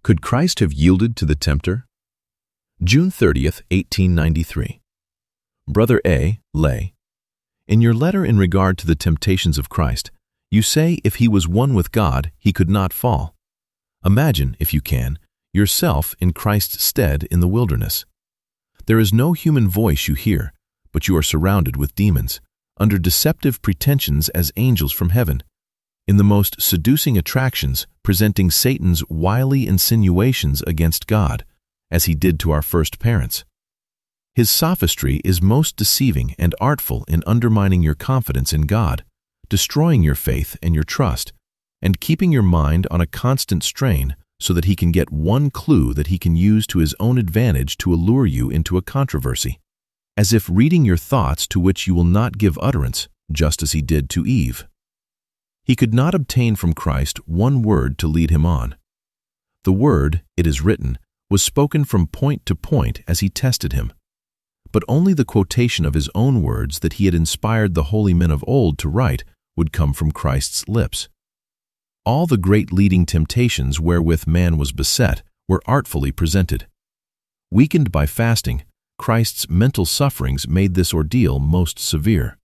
Could Christ have yielded to the tempter? June 30th, 1893. Brother A. Lay. In your letter in regard to the temptations of Christ, you say if he was one with God, he could not fall. Imagine, if you can, yourself in Christ's stead in the wilderness. There is no human voice you hear, but you are surrounded with demons, under deceptive pretensions as angels from heaven, in the most seducing attractions, presenting Satan's wily insinuations against God, as he did to our first parents. His sophistry is most deceiving and artful in undermining your confidence in God, destroying your faith and your trust, and keeping your mind on a constant strain so that he can get one clue that he can use to his own advantage to allure you into a controversy, as if reading your thoughts to which you will not give utterance, just as he did to Eve. He could not obtain from Christ one word to lead him on. The word, it is written, was spoken from point to point as he tested him, but only the quotation of his own words that he had inspired the holy men of old to write would come from Christ's lips. All the great leading temptations wherewith man was beset were artfully presented. Weakened by fasting, Christ's mental sufferings made this ordeal most severe.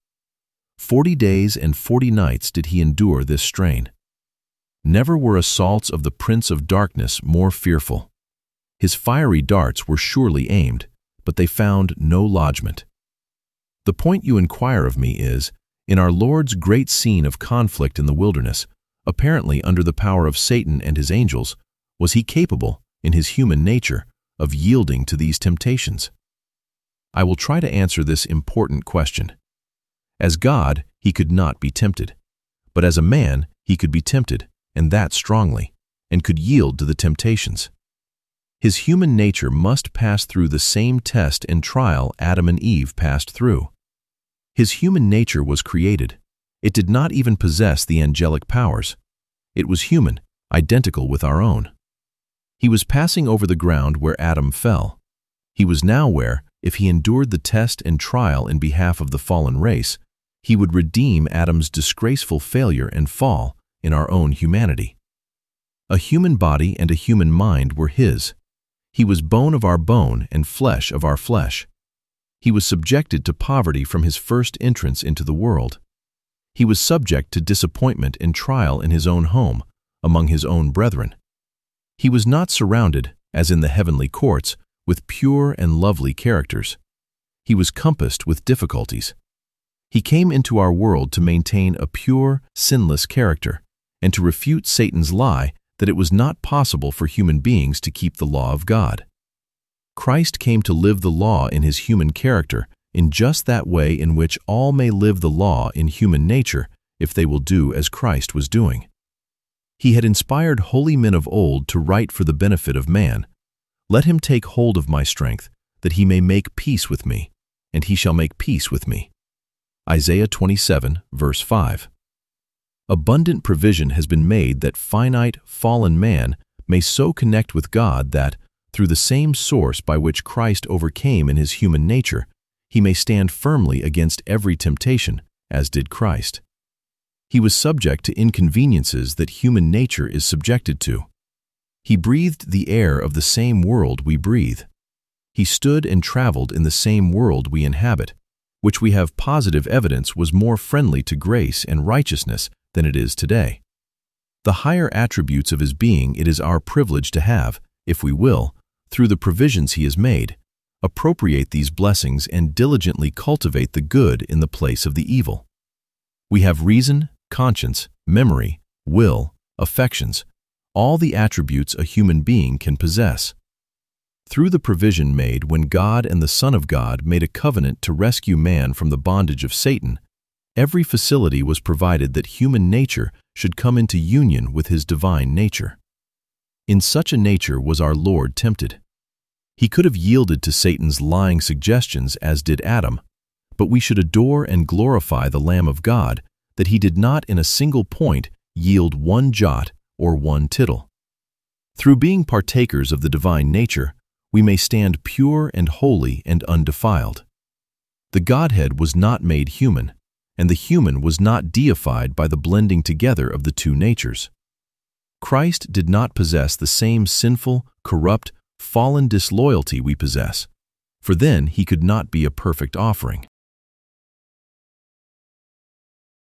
40 days and 40 nights did he endure this strain. Never were assaults of the Prince of Darkness more fearful. His fiery darts were surely aimed, but they found no lodgment. The point you inquire of me is, in our Lord's great scene of conflict in the wilderness, apparently under the power of Satan and his angels, was he capable, in his human nature, of yielding to these temptations? I will try to answer this important question. As God, he could not be tempted, but as a man, he could be tempted, and that strongly, and could yield to the temptations. His human nature must pass through the same test and trial Adam and Eve passed through. His human nature was created. It did not even possess the angelic powers. It was human, identical with our own. He was passing over the ground where Adam fell. He was now where, if he endured the test and trial in behalf of the fallen race, he would redeem Adam's disgraceful failure and fall in our own humanity. A human body and a human mind were his. He was bone of our bone and flesh of our flesh. He was subjected to poverty from his first entrance into the world. He was subject to disappointment and trial in his own home, among his own brethren. He was not surrounded, as in the heavenly courts, with pure and lovely characters. He was compassed with difficulties. He came into our world to maintain a pure, sinless character, and to refute Satan's lie that it was not possible for human beings to keep the law of God. Christ came to live the law in his human character in just that way in which all may live the law in human nature if they will do as Christ was doing. He had inspired holy men of old to write for the benefit of man, "Let him take hold of my strength, that he may make peace with me, and he shall make peace with me." Isaiah 27, verse 5. Abundant provision has been made that finite, fallen man may so connect with God that, through the same source by which Christ overcame in his human nature, he may stand firmly against every temptation, as did Christ. He was subject to inconveniences that human nature is subjected to. He breathed the air of the same world we breathe. He stood and traveled in the same world we inhabit, which we have positive evidence was more friendly to grace and righteousness than it is today. The higher attributes of his being it is our privilege to have, if we will, through the provisions he has made, appropriate these blessings and diligently cultivate the good in the place of the evil. We have reason, conscience, memory, will, affections, all the attributes a human being can possess. Through the provision made when God and the Son of God made a covenant to rescue man from the bondage of Satan, every facility was provided that human nature should come into union with his divine nature. In such a nature was our Lord tempted. He could have yielded to Satan's lying suggestions as did Adam, but we should adore and glorify the Lamb of God that he did not in a single point yield one jot or one tittle. Through being partakers of the divine nature, we may stand pure and holy and undefiled. The Godhead was not made human, and the human was not deified by the blending together of the two natures. Christ did not possess the same sinful, corrupt, fallen disloyalty we possess, for then he could not be a perfect offering.